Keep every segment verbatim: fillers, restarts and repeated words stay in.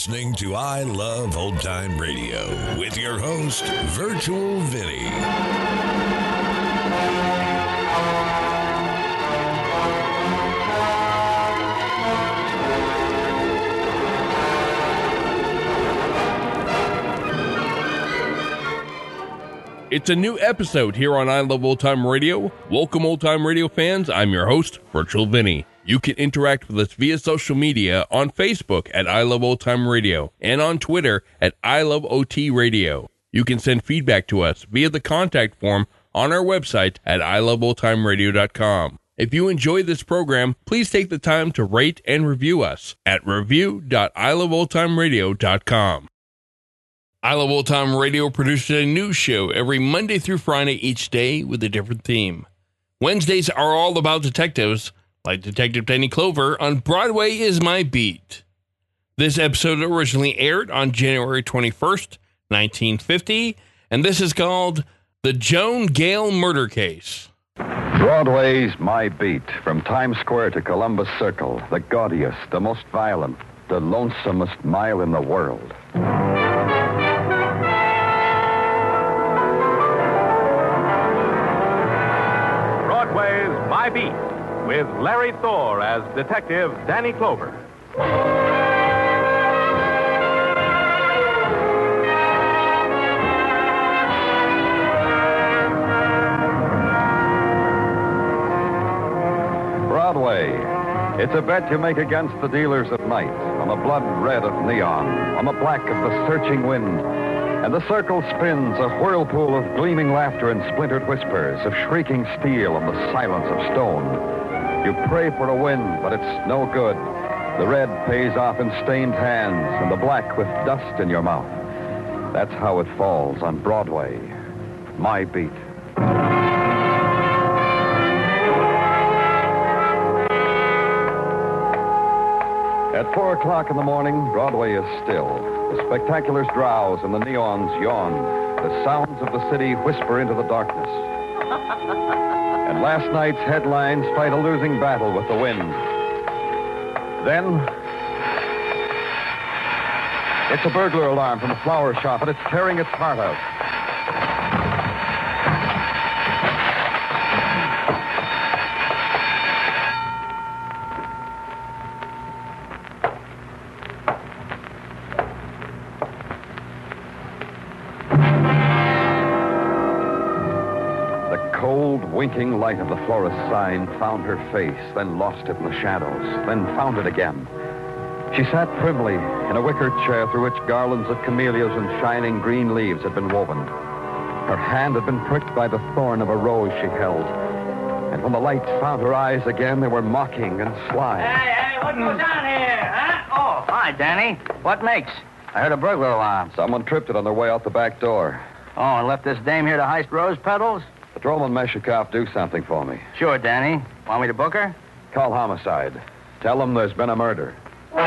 listening to I Love Old Time Radio with your host, Virtual Vinny. It's a new episode here on I Love Old Time Radio. Welcome, Old Time Radio fans. I'm your host, Virtual Vinny. You can interact with us via social media on Facebook at I Love Old Time Radio and on Twitter at I Love O T Radio. You can send feedback to us via the contact form on our website at I love old time radio dot com. If you enjoy this program, please take the time to rate and review us at review dot I love old time radio dot com. I Love Old Time Radio produces a new show every Monday through Friday each day with a different theme. Wednesdays are all about detectives, like Detective Danny Clover on Broadway Is My Beat. This episode originally aired on January twenty-first, nineteen fifty, and this is called The Joan Gale Murder Case. Broadway's My Beat, from Times Square to Columbus Circle, the gaudiest, the most violent, the lonesomest mile in the world. Broadway's My Beat, with Larry Thor as Detective Danny Clover. Broadway. It's a bet you make against the dealers at night, on the blood red of neon, on the black of the searching wind. And the circle spins, a whirlpool of gleaming laughter and splintered whispers, of shrieking steel and the silence of stone. You pray for a win, but it's no good. The red pays off in stained hands, and the black with dust in your mouth. That's how it falls on Broadway. My Beat. At four o'clock in the morning, Broadway is still. The spectaculars drowse and the neons yawn. The sounds of the city whisper into the darkness. And last night's headlines fight a losing battle with the wind. Then, it's a burglar alarm from the flower shop, and it's tearing its heart out. Winking light of the florist's sign found her face, then lost it in the shadows, then found it again. She sat primly in a wicker chair through which garlands of camellias and shining green leaves had been woven. Her hand had been pricked by the thorn of a rose she held. And when the light found her eyes again, they were mocking and sly. Hey, hey, what goes on here, huh? Oh, hi, Danny. What makes? I heard a burglar alarm. Someone tripped it on their way out the back door. Oh, and left this dame here to heist rose petals? Patrolman Meshikoff, do something for me. Sure, Danny. Want me to book her? Call homicide. Tell them there's been a murder.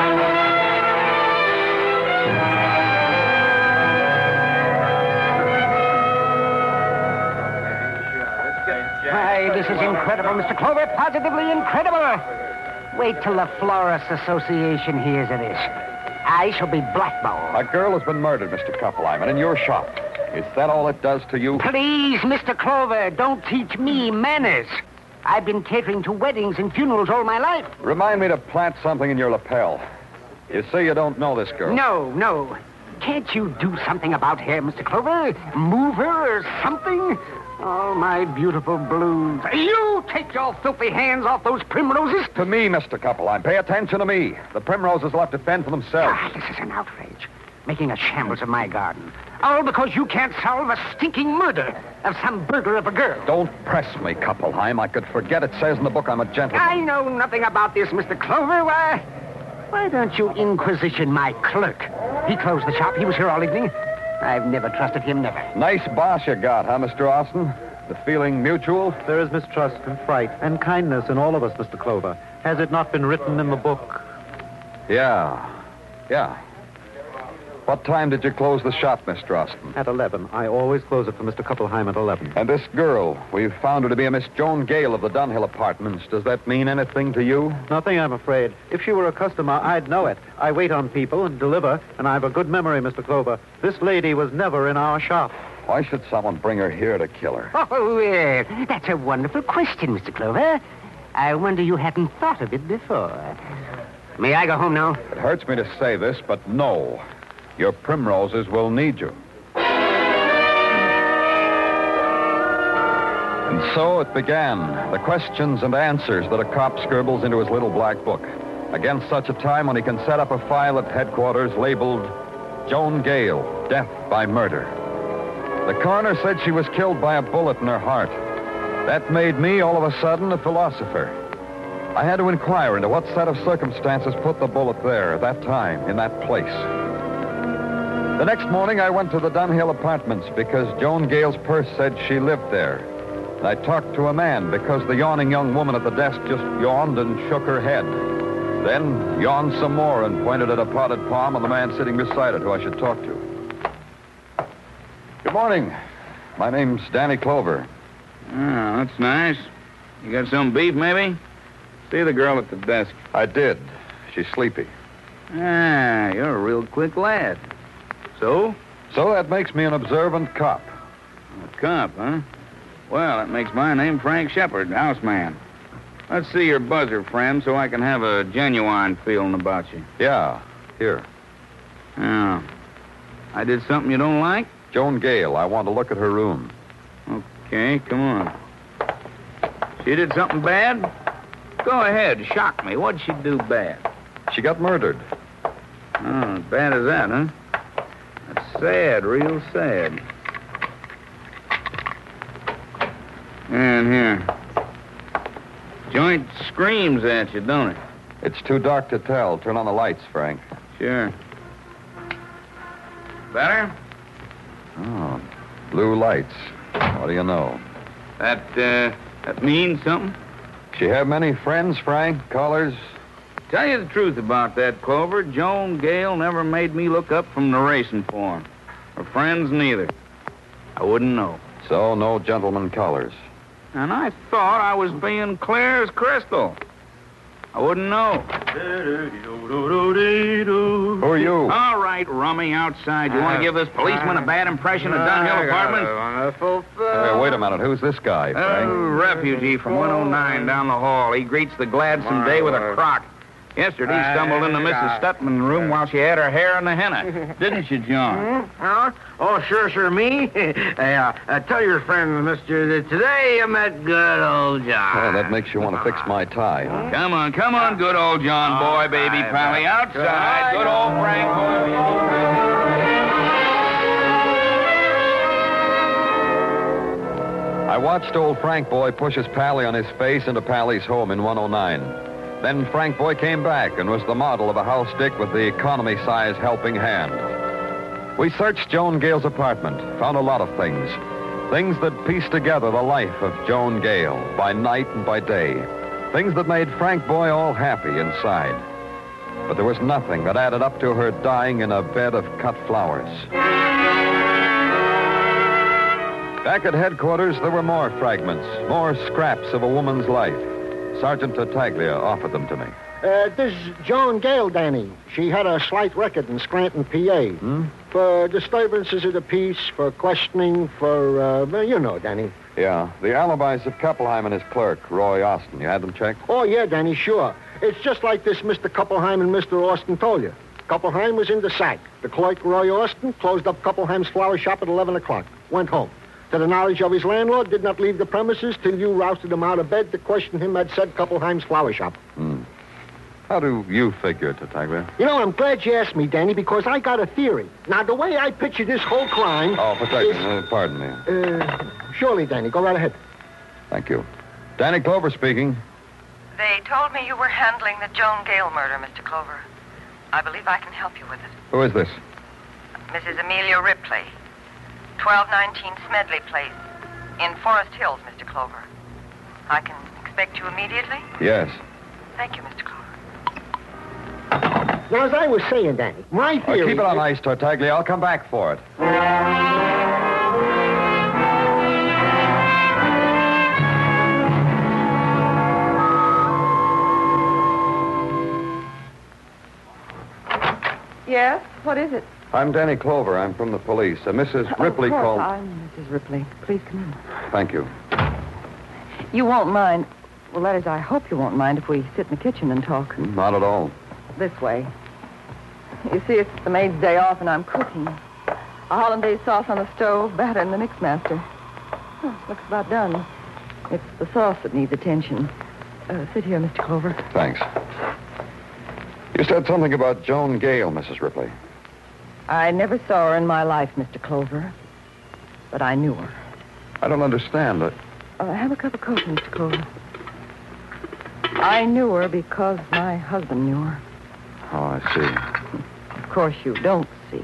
Hi, this is incredible, Mister Clover. Positively incredible. Wait till the Florists Association hears of this. I shall be blackballed. A girl has been murdered, Mister Kuppelheim, in your shop. Is that all it does to you? Please, Mister Clover, don't teach me manners. I've been catering to weddings and funerals all my life. Remind me to plant something in your lapel. You say you don't know this girl. No, no. Can't you do something about her, Mister Clover? Move her or something? Oh, my beautiful blues. You take your filthy hands off those primroses. To me, Mister Kuppelheim. Pay attention to me. The primroses will have to fend for themselves. Ah, this is an outrage. Making a shambles of my garden. All because you can't solve a stinking murder of some burglar of a girl. Don't press me, Kuppelheim. I could forget it says in the book I'm a gentleman. I know nothing about this, Mister Clover. Why, why don't you inquisition my clerk? He closed the shop. He was here all evening. I've never trusted him, never. Nice boss you got, huh, Mister Austin? The feeling mutual? There is mistrust and fright and kindness in all of us, Mister Clover. Has it not been written in the book? Yeah. Yeah. What time did you close the shop, Mister Austin? At eleven. I always close it for Mister Couplheim at eleven. And this girl, we found her to be a Miss Joan Gale of the Dunhill Apartments. Does that mean anything to you? Nothing, I'm afraid. If she were a customer, I'd know it. I wait on people and deliver, and I have a good memory, Mister Clover. This lady was never in our shop. Why should someone bring her here to kill her? Oh, yes. That's a wonderful question, Mister Clover. I wonder you hadn't thought of it before. May I go home now? It hurts me to say this, but no. Your primroses will need you. And so it began, the questions and answers that a cop scribbles into his little black book. Against such a time when he can set up a file at headquarters labeled Joan Gale, Death by Murder. The coroner said she was killed by a bullet in her heart. That made me, all of a sudden, a philosopher. I had to inquire into what set of circumstances put the bullet there, at that time, in that place. The next morning, I went to the Dunhill Apartments because Joan Gale's purse said she lived there. I talked to a man because the yawning young woman at the desk just yawned and shook her head. Then yawned some more and pointed at a potted palm on the man sitting beside it who I should talk to. Good morning. My name's Danny Clover. Oh, that's nice. You got some beef, maybe? See the girl at the desk. I did. She's sleepy. Ah, you're a real quick lad. So? So that makes me an observant cop. A cop, huh? Well, that makes my name Frank Shepard, houseman. Let's see your buzzer, friend, so I can have a genuine feeling about you. Yeah, here. Oh. I did something you don't like? Joan Gale, I want to look at her room. Okay, come on. She did something bad? Go ahead, shock me. What'd she do bad? She got murdered. Oh, as bad as that, huh? That's sad, real sad. And here. Joint screams at you, don't it? It's too dark to tell. Turn on the lights, Frank. Sure. Better? Oh, blue lights. What do you know? That, uh, that means something? She have many friends, Frank? Callers? Tell you the truth about that, Clover. Joan Gale never made me look up from the racing form. Her friends neither. I wouldn't know. So, no gentleman callers. And I thought I was being clear as crystal. I wouldn't know. Who are you? All right, rummy outside. You want to give this policeman a bad impression of Dunhill Apartments? Hey, wait a minute. Who's this guy, Frank? A refugee from one oh nine down the hall. He greets the gladsome day with a crock. Yesterday, he stumbled into Missus Stutman's room while she had her hair in the henna. Didn't you, John? Huh? Oh, sure, sure, me? Hey, uh, uh, tell your friend, mister, that today I met good old John. Oh, that makes you want to fix my tie, huh? Come on, come on, good old John boy, baby pally. Outside, good old Frank boy. I watched old Frank Boy push his Pally on his face into Pally's home in one oh nine. Then Frank Boy came back and was the model of a house dick with the economy-size helping hand. We searched Joan Gale's apartment, found a lot of things. Things that pieced together the life of Joan Gale by night and by day. Things that made Frank Boy all happy inside. But there was nothing that added up to her dying in a bed of cut flowers. Back at headquarters, there were more fragments, more scraps of a woman's life. Sergeant Tartaglia offered them to me. Uh, this is Joan Gale, Danny. She had a slight record in Scranton, P A. Hmm? For disturbances of the peace, for questioning, for, uh, well, you know, Danny. Yeah, the alibis of Couplheim and his clerk, Roy Austin. You had them checked? Oh, yeah, Danny, sure. It's just like this Mister Couplheim and Mister Austin told you. Couplheim was in the sack. The clerk, Roy Austin, closed up Couplheim's flower shop at eleven o'clock. Went home. To the knowledge of his landlord, did not leave the premises till you rousted him out of bed to question him at said Couplheim's flower shop. Hmm. How do you figure, Tartaglia? You know, I'm glad you asked me, Danny, because I got a theory. Now, the way I picture this whole crime... Oh, Tartaglia, is... uh, pardon me. Uh, surely, Danny. Go right ahead. Thank you. Danny Clover speaking. They told me you were handling the Joan Gale murder, Mister Clover. I believe I can help you with it. Who is this? Missus Amelia Ripley. twelve nineteen Smedley Place, in Forest Hills, Mister Clover. I can expect you immediately? Yes. Thank you, Mister Clover. Now, as I was saying, Danny, my Uh, theory... keep it on ice, Tartaglia. I'll come back for it. Yes? What is it? I'm Danny Clover. I'm from the police. Uh, Missus Ripley of course, called... I'm Missus Ripley. Please come in. Thank you. You won't mind. Well, that is, I hope you won't mind if we sit in the kitchen and talk. Not at all. This way. You see, it's the maid's day off, and I'm cooking. A hollandaise sauce on the stove, batter in the mixmaster. Oh, looks about done. It's the sauce that needs attention. Uh, sit here, Mister Clover. Thanks. You said something about Joan Gale, Missus Ripley. I never saw her in my life, Mister Clover. But I knew her. I don't understand it. Uh, have a cup of coffee, Mister Clover. I knew her because my husband knew her. Oh, I see. Of course you don't see.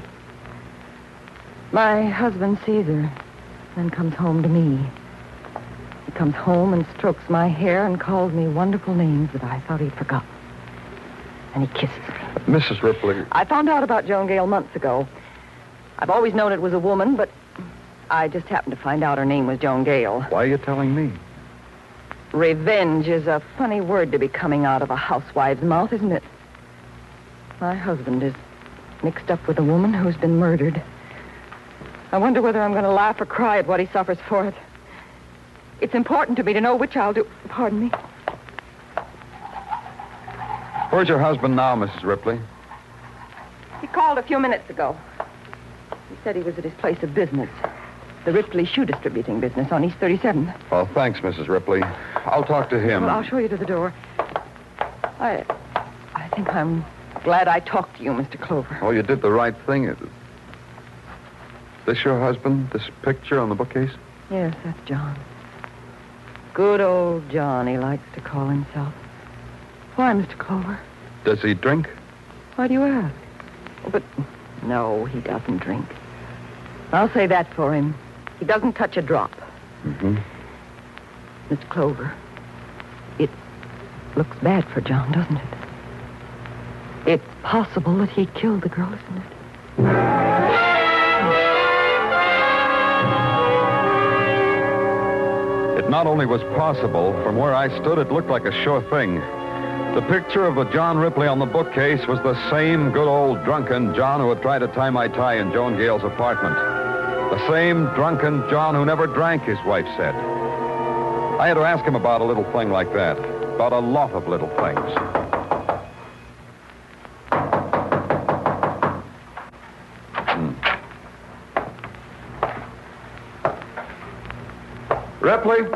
My husband sees her, then comes home to me. He comes home and strokes my hair and calls me wonderful names that I thought he'd forgotten. And he kisses me. Missus Ripley. I found out about Joan Gale months ago. I've always known it was a woman, but I just happened to find out her name was Joan Gale. Why are you telling me? Revenge is a funny word to be coming out of a housewife's mouth, isn't it? My husband is mixed up with a woman who's been murdered. I wonder whether I'm going to laugh or cry at what he suffers for it. It's important to me to know which I'll do. Pardon me. Where's your husband now, Missus Ripley? He called a few minutes ago. He said he was at his place of business. The Ripley shoe distributing business on East thirty-seventh. Well, thanks, Missus Ripley. I'll talk to him. Well, I'll show you to the door. I... I think I'm glad I talked to you, Mister Clover. Oh, you did the right thing. Is this your husband? This picture on the bookcase? Yes, that's John. Good old John, he likes to call himself. Why, Mister Clover? Does he drink? Why do you ask? Oh, but no, he doesn't drink. I'll say that for him. He doesn't touch a drop. Mm-hmm. Mister Clover, it looks bad for John, doesn't it? It's possible that he killed the girl, isn't it? It not only was possible, from where I stood, it looked like a sure thing. The picture of a John Ripley on the bookcase was the same good old drunken John who had tried to tie my tie in Joan Gale's apartment. The same drunken John who never drank, his wife said. I had to ask him about a little thing like that, about a lot of little things. Hmm. Ripley?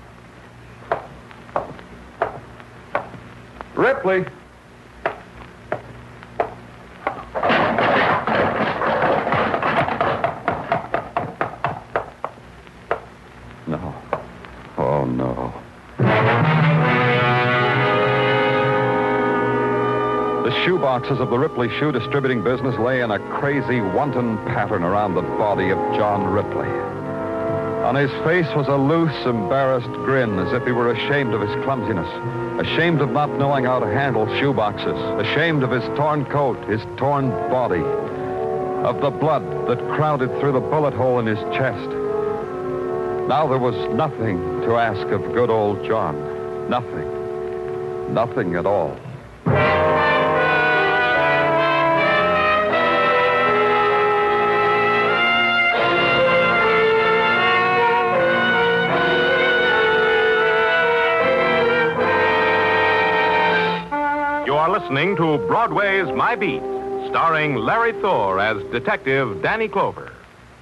Ripley? No. Oh, no. The shoeboxes of the Ripley shoe distributing business lay in a crazy, wanton pattern around the body of John Ripley. On his face was a loose, embarrassed grin, as if he were ashamed of his clumsiness, ashamed of not knowing how to handle shoeboxes, ashamed of his torn coat, his torn body, of the blood that crowded through the bullet hole in his chest. Now there was nothing to ask of good old John. Nothing. Nothing at all. You are listening to Broadway's My Beat, starring Larry Thor as Detective Danny Clover.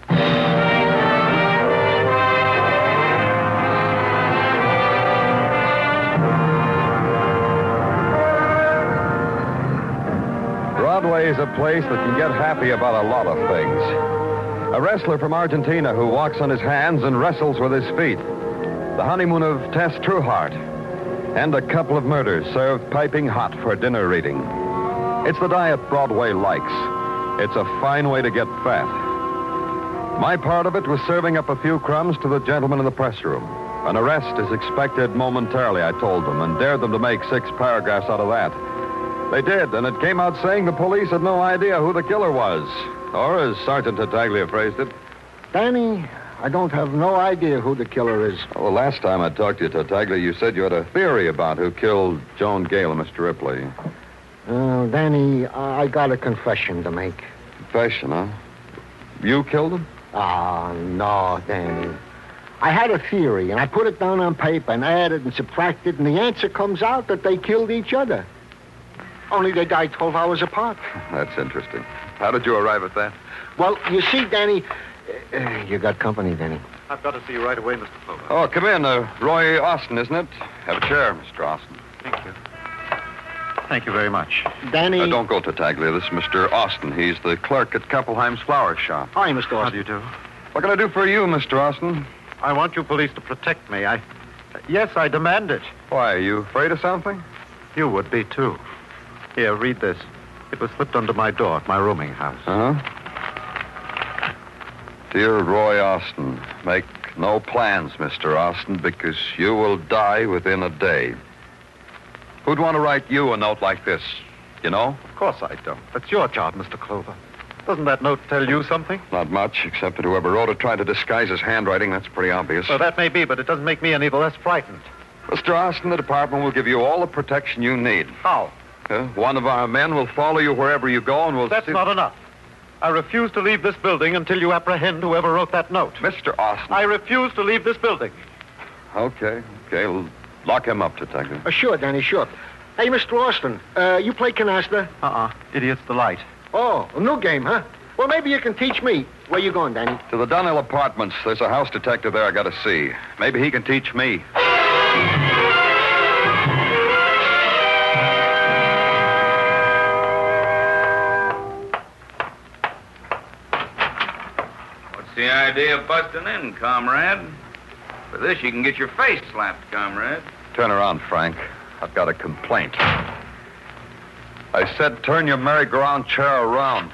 Broadway is a place that can get happy about a lot of things. A wrestler from Argentina who walks on his hands and wrestles with his feet. The honeymoon of Tess Trueheart. And a couple of murders served piping hot for dinner reading. It's the diet Broadway likes. It's a fine way to get fat. My part of it was serving up a few crumbs to the gentlemen in the press room. An arrest is expected momentarily, I told them, and dared them to make six paragraphs out of that. They did, and it came out saying the police had no idea who the killer was. Or, as Sergeant Tartaglia phrased it. Danny, I don't have no idea who the killer is. Well, the last time I talked to you, Tartaglia, you said you had a theory about who killed Joan Gale and Mister Ripley. Uh, Danny, I got a confession to make. Confession, huh? You killed him? Ah, no, Danny. I had a theory, and I put it down on paper and added and subtracted, and the answer comes out that they killed each other. Only they died twelve hours apart. That's interesting. How did you arrive at that? Well, you see, Danny, uh, you got company, Danny. I've got to see you right away, Mister Clover. Oh, come in. Uh, Roy Austin, isn't it? Have a chair, Mister Austin. Thank you. Thank you very much. Danny... Uh, don't go, Tartaglia. This is Mister Austin. He's the clerk at Koppelheim's flower shop. Hi, Mister Austin. How do you do? What can I do for you, Mister Austin? I want you police to protect me. I... Yes, I demand it. Why, are you afraid of something? You would be, too. Here, read this. It was slipped under my door at my rooming house. Uh-huh. Dear Roy Austin, make no plans, Mister Austin, because you will die within a day. Who'd want to write you a note like this? You know? Of course I don't. That's your job, Mister Clover. Doesn't that note tell you something? Not much, except that whoever wrote it tried to disguise his handwriting. That's pretty obvious. Well, that may be, but it doesn't make me any the less frightened. Mister Austin, the department will give you all the protection you need. How? Uh, one of our men will follow you wherever you go and will... That's see... not enough. I refuse to leave this building until you apprehend whoever wrote that note. Mister Austin... I refuse to leave this building. Okay, okay. We'll lock him up, Detective. Uh, sure, Danny, sure. Hey, Mister Austin, uh, you play canasta? Uh-uh. Idiot's delight. Oh, a new game, huh? Well, maybe you can teach me. Where you going, Danny? To the Dunhill Apartments. There's a house detective there I got to see. Maybe he can teach me. What's the idea of busting in, comrade? For this, you can get your face slapped, comrade. Turn around, Frank. I've got a complaint. I said turn your merry-go-round chair around.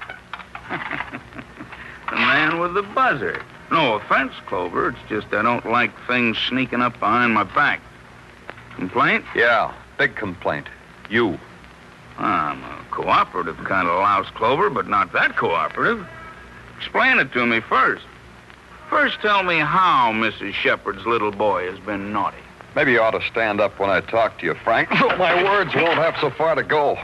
The man with the buzzer. No offense, Clover. It's just I don't like things sneaking up behind my back. Complaint? Yeah, big complaint. You. I'm a cooperative kind of louse, Clover, but not that cooperative. Explain it to me first. First, tell me how Missus Shepard's little boy has been naughty. Maybe you ought to stand up when I talk to you, Frank. My words won't have so far to go.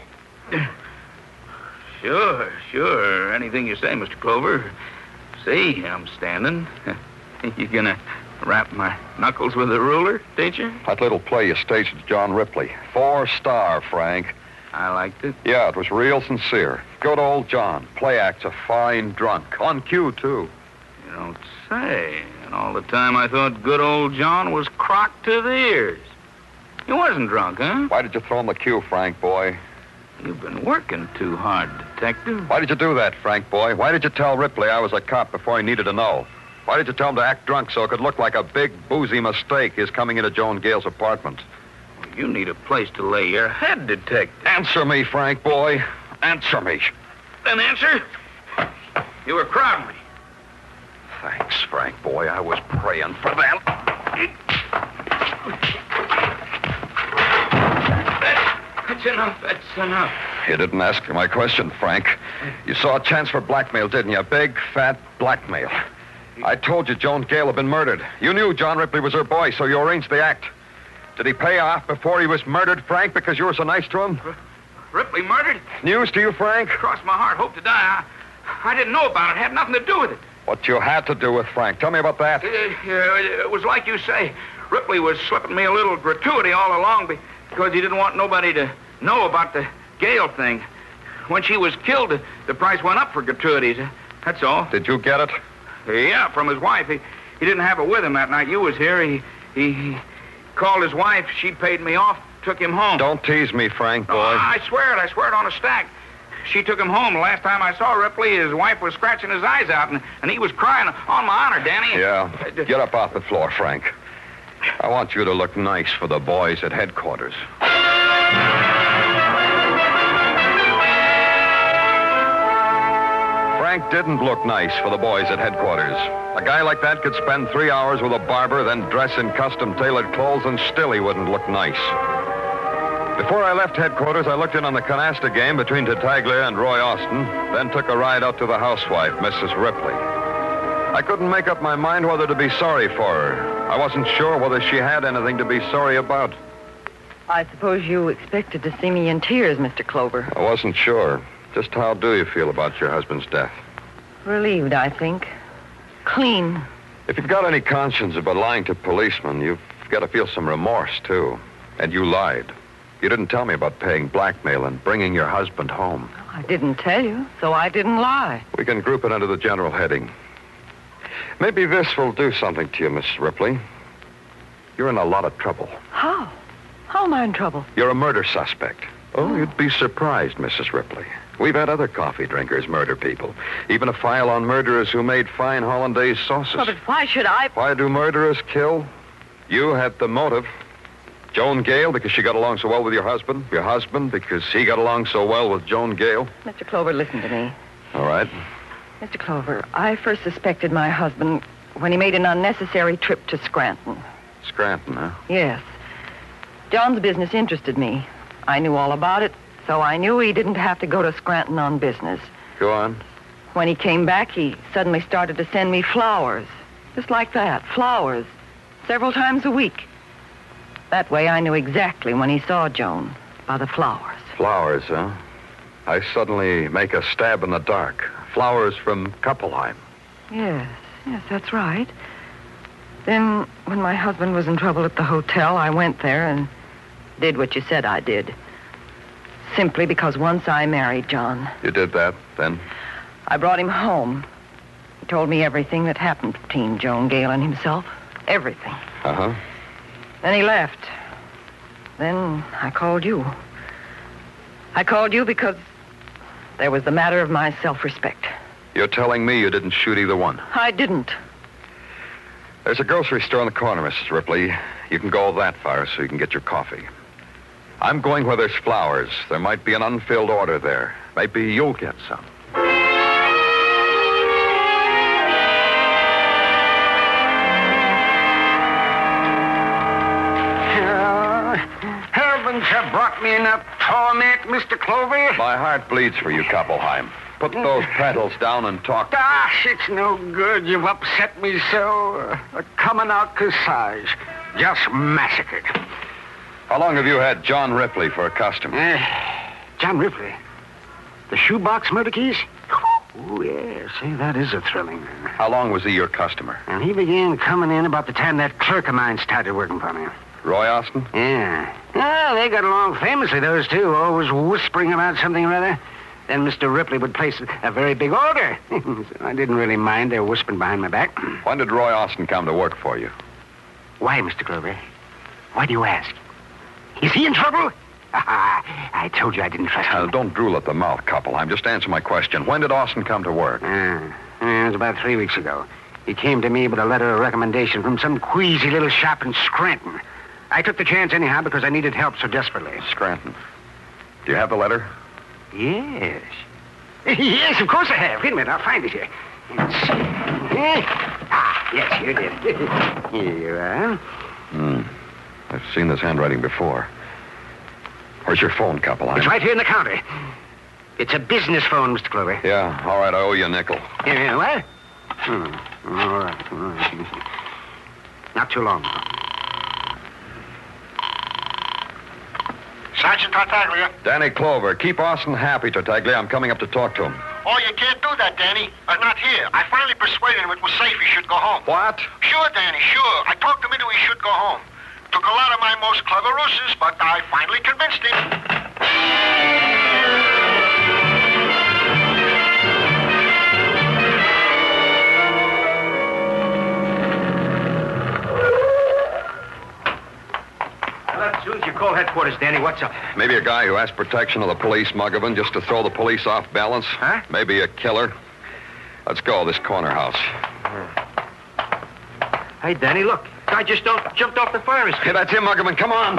Sure, sure. Anything you say, Mister Clover. See, I'm standing. You gonna wrap my knuckles with a ruler, teacher? That little play you staged with John Ripley. Four star, Frank. I liked it. Yeah, it was real sincere. Good old John. Play act's a fine drunk. On cue, too. You don't say. And all the time I thought good old John was crocked to the ears. He wasn't drunk, huh? Why did you throw him the cue, Frank, boy? You've been working too hard, Detective. Why did you do that, Frank, boy? Why did you tell Ripley I was a cop before he needed to know? Why did you tell him to act drunk so it could look like a big, boozy mistake, his coming into Joan Gale's apartment? Well, you need a place to lay your head, Detective. Answer me, Frank, boy. Answer me. Then answer. You were crowding me. Thanks, Frank, boy. I was praying for that. That's enough. That's enough. You didn't ask my question, Frank. You saw a chance for blackmail, didn't you? Big, fat blackmail. I told you Joan Gale had been murdered. You knew John Ripley was her boy, so you arranged the act. Did he pay off before he was murdered, Frank, because you were so nice to him? R- Ripley murdered? News to you, Frank? Cross my heart, hope to die. I, I didn't know about it. Had nothing to do with it. What you had to do with Frank. Tell me about that. Uh, uh, it was like you say. Ripley was slipping me a little gratuity all along because he didn't want nobody to know about the Gale thing. When she was killed, the, the price went up for gratuities. That's all. Did you get it? Uh, yeah, from his wife. He, he didn't have it with him that night. You was here. He, he, he called his wife. She paid me off, took him home. Don't tease me, Frank, boy. Oh, I swear it. I swear it on a stack. She took him home. The last time I saw Ripley, his wife was scratching his eyes out, and, and he was crying. On my honor, Danny. Yeah. Get up off the floor, Frank. I want you to look nice for the boys at headquarters. Frank didn't look nice for the boys at headquarters. A guy like that could spend three hours with a barber, then dress in custom-tailored clothes, and still he wouldn't look nice. Before I left headquarters, I looked in on the canasta game between Tartaglia and Roy Austin, then took a ride out to the housewife, Missus Ripley. I couldn't make up my mind whether to be sorry for her. I wasn't sure whether she had anything to be sorry about. I suppose you expected to see me in tears, Mister Clover. I wasn't sure. Just how do you feel about your husband's death? Relieved, I think. Clean. If you've got any conscience about lying to policemen, you've got to feel some remorse, too. And you lied. You didn't tell me about paying blackmail and bringing your husband home. I didn't tell you, so I didn't lie. We can group it under the general heading. Maybe this will do something to you, Miss Ripley. You're in a lot of trouble. How? How am I in trouble? You're a murder suspect. Oh, you'd be surprised, Missus Ripley. We've had other coffee drinkers murder people. Even a file on murderers who made fine hollandaise sauces. Oh, but why should I... Why do murderers kill? You had the motive. Joan Gale, because she got along so well with your husband. Your husband, because he got along so well with Joan Gale. Mister Clover, listen to me. All right. Mister Clover, I first suspected my husband when he made an unnecessary trip to Scranton. Scranton, huh? Yes. John's business interested me. I knew all about it, so I knew he didn't have to go to Scranton on business. Go on. When he came back, he suddenly started to send me flowers. Just like that, flowers. Several times a week. That way I knew exactly when he saw Joan, by the flowers. Flowers, huh? I suddenly make a stab in the dark. Flowers from Kuppelheim. Yes, yes, that's right. Then, when my husband was in trouble at the hotel, I went there and did what you said I did. Simply because once I married John. You did that, then? I brought him home. He told me everything that happened between Joan Gale and himself. Everything. Uh-huh. Then he left. Then I called you. I called you because there was the matter of my self-respect. You're telling me you didn't shoot either one? I didn't. There's a grocery store on the corner, Missus Ripley. You can go that far so you can get your coffee. I'm going where there's flowers. There might be an unfilled order there. Maybe you'll get some. Heavens have brought me enough torment, Mister Clover. My heart bleeds for you, Kuppelheim. Put those petals down and talk. Gosh, it's no good. You've upset me so. Uh, a coming out corsage. Just massacred. How long have you had John Ripley for a customer? Uh, John Ripley? The shoebox murder case? Oh, yeah. See, that is a thrilling. How long was he your customer? And he began coming in about the time that clerk of mine started working for me. Roy Austin? Yeah. Well, they got along famously, those two, always whispering about something or other. Then Mister Ripley would place a very big order. So I didn't really mind their whispering behind my back. When did Roy Austin come to work for you? Why, Mister Clover? Why do you ask? Is he in trouble? I told you I didn't trust him. Uh, don't drool at the mouth, Kuppelheim. Just answer my question. When did Austin come to work? Uh, it was about three weeks ago. He came to me with a letter of recommendation from some queasy little shop in Scranton. I took the chance anyhow because I needed help so desperately. Scranton. Do you have the letter? Yes. Yes, of course I have. Wait a minute, I'll find it here. Let's see. Ah, yes, here it is. Here you are. Hmm. I've seen this handwriting before. Where's your phone, Kuppelheim? It's right here in the counter. It's a business phone, Mister Clover. Yeah, all right, I owe you a nickel. Yeah, what? Hmm. All right. All right. Not too long. Sergeant Tartaglia. Danny Clover. Keep Austin happy, Tartaglia. I'm coming up to talk to him. Oh, you can't do that, Danny. Uh, not here. I finally persuaded him it was safe he should go home. What? Sure, Danny, sure. I talked him into he should go home. Took a lot of my most clever ruses, but I finally convinced him. As soon as you call headquarters, Danny, what's up? Maybe a guy who asked protection of the police, Muggavan, just to throw the police off balance. Huh? Maybe a killer. Let's go, this corner house. Hey, Danny, look. Guy just don't, jumped off the fire escape. Hey, that's him, Muggavan. Come on.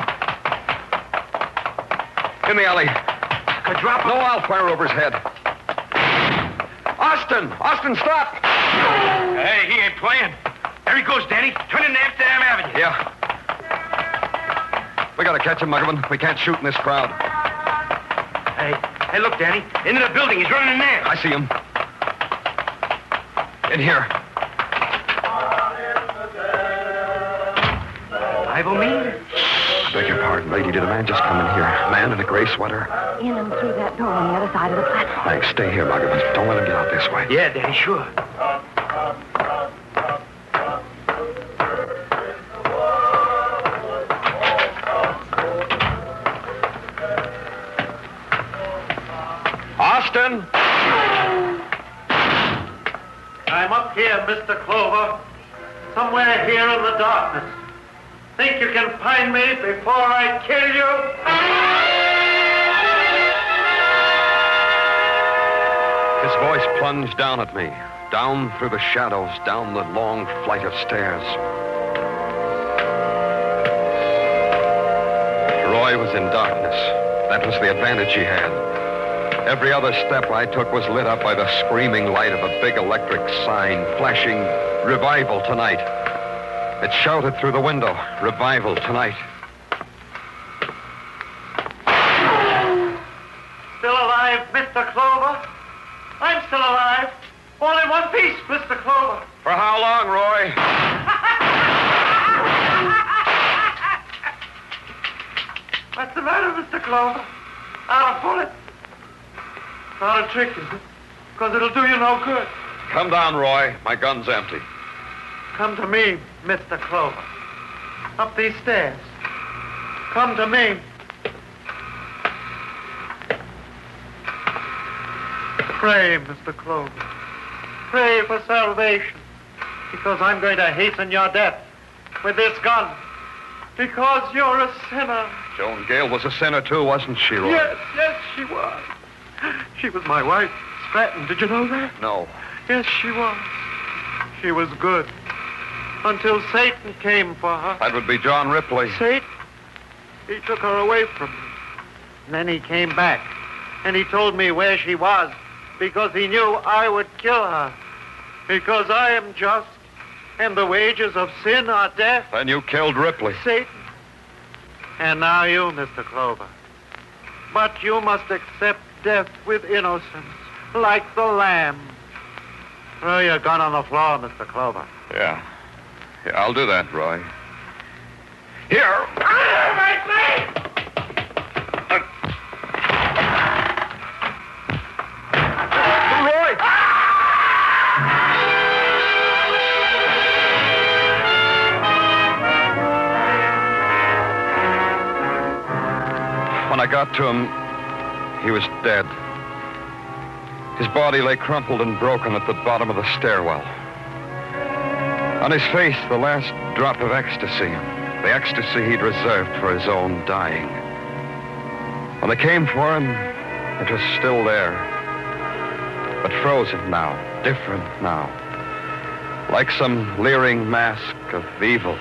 In the alley. Could drop him. No, I'll fire over his head. Austin! Austin, stop! Hey, he ain't playing. There he goes, Danny. Turning to Amsterdam Avenue. Yeah. We gotta catch him, Muggavan. We can't shoot in this crowd. Hey, hey, look, Danny. Into the building. He's running in there. I see him. In here. Ivo Mead? Beg your pardon, lady. Did a man just come in here? A man in a gray sweater? In and through that door on the other side of the platform. Thanks. Stay here, Muggavan. Don't let him get out this way. Yeah, Danny, sure. Austin! I'm up here, Mister Clover. Somewhere here in the darkness. Think you can find me before I kill you? His voice plunged down at me, down through the shadows, down the long flight of stairs. Roy was in darkness. That was the advantage he had. Every other step I took was lit up by the screaming light of a big electric sign flashing revival tonight. It shouted through the window, revival tonight. Still alive, Mister Clover? I'm still alive. All in one piece, Mister Clover. For how long, Roy? What's the matter, Mister Clover? Out of bullet. Not a trick, is it? Because it'll do you no good. Come down, Roy. My gun's empty. Come to me, Mister Clover. Up these stairs. Come to me. Pray, Mister Clover. Pray for salvation. Because I'm going to hasten your death with this gun. Because you're a sinner. Joan Gale was a sinner, too, wasn't she, Roy? Yes, yes, she was. She was my wife, Stratton. Did you know that? No. Yes, she was. She was good. Until Satan came for her. That would be John Ripley. Satan? He took her away from me. And then he came back. And he told me where she was. Because he knew I would kill her. Because I am just. And the wages of sin are death. Then you killed Ripley. Satan. And now you, Mister Clover. But you must accept death with innocence, like the lamb. Throw your gun on the floor, Mister Clover. Yeah. Yeah, I'll do that, Roy. Here. Ah, my leg! Roy! When I got to him, he was dead. His body lay crumpled and broken at the bottom of the stairwell. On his face, the last drop of ecstasy, the ecstasy he'd reserved for his own dying. When they came for him, it was still there, but frozen now, different now, like some leering mask of evil.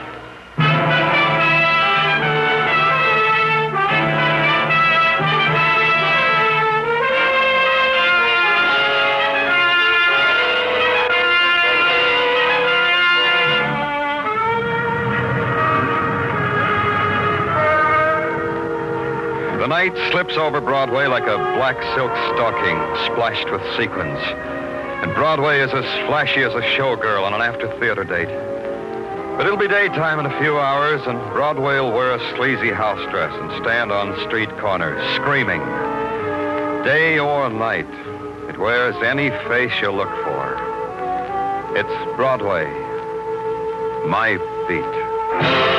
The night slips over Broadway like a black silk stocking splashed with sequins. And Broadway is as flashy as a showgirl on an after-theater date. But it'll be daytime in a few hours, and Broadway will wear a sleazy house dress and stand on street corners, screaming. Day or night, it wears any face you look for. It's Broadway, my beat.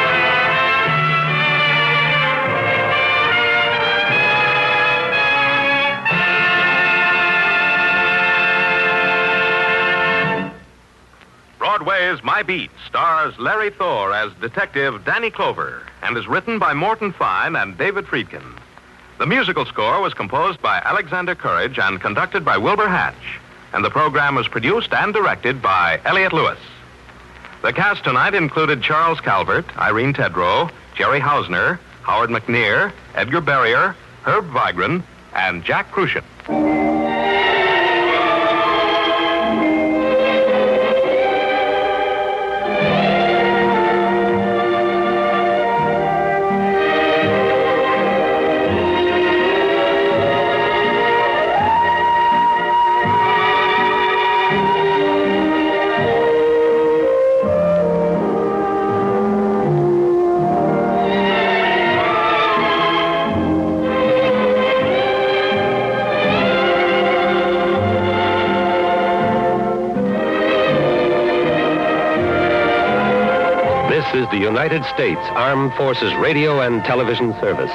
Broadway's My Beat stars Larry Thor as Detective Danny Clover and is written by Morton Fine and David Friedkin. The musical score was composed by Alexander Courage and conducted by Wilbur Hatch, and the program was produced and directed by Elliott Lewis. The cast tonight included Charles Calvert, Irene Tedrow, Jerry Hausner, Howard McNear, Edgar Barrier, Herb Vigran, and Jack Crucian. the United States Armed Forces Radio and Television Service.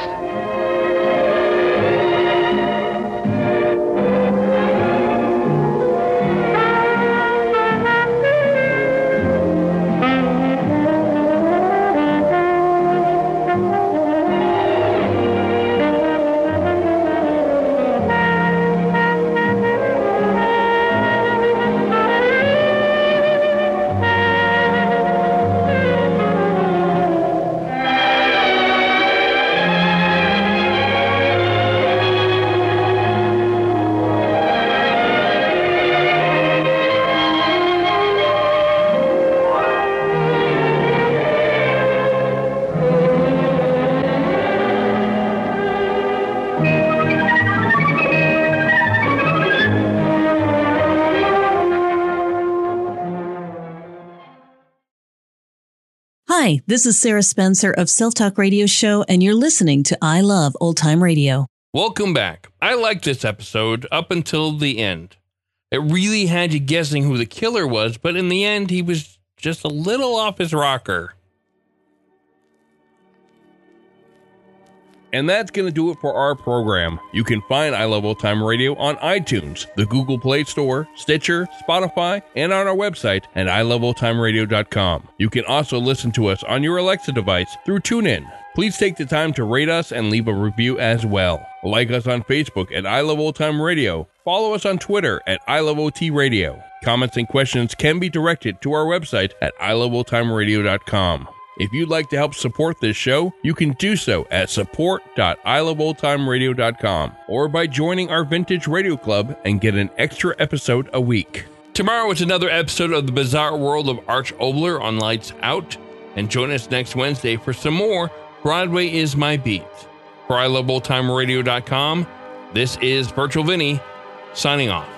Hi, this is Sarah Spencer of Self Talk Radio Show, and you're listening to I Love Old Time Radio. Welcome back. I liked this episode up until the end. It really had you guessing who the killer was, but in the end, he was just a little off his rocker. And that's going to do it for our program. You can find I Love Old Time Radio on iTunes, the Google Play Store, Stitcher, Spotify, and on our website at i love old time radio dot com. You can also listen to us on your Alexa device through TuneIn. Please take the time to rate us and leave a review as well. Like us on Facebook at I Love Old Time Radio. Follow us on Twitter at I Love O T Radio. Comments and questions can be directed to our website at i love old time radio dot com. If you'd like to help support this show, you can do so at support dot i love old time radio dot com or by joining our Vintage Radio Club and get an extra episode a week. Tomorrow is another episode of The Bizarre World of Arch Oboler on Lights Out, and join us next Wednesday for some more Broadway is My Beat. For i love old time radio dot com, this is Virtual Vinny, signing off.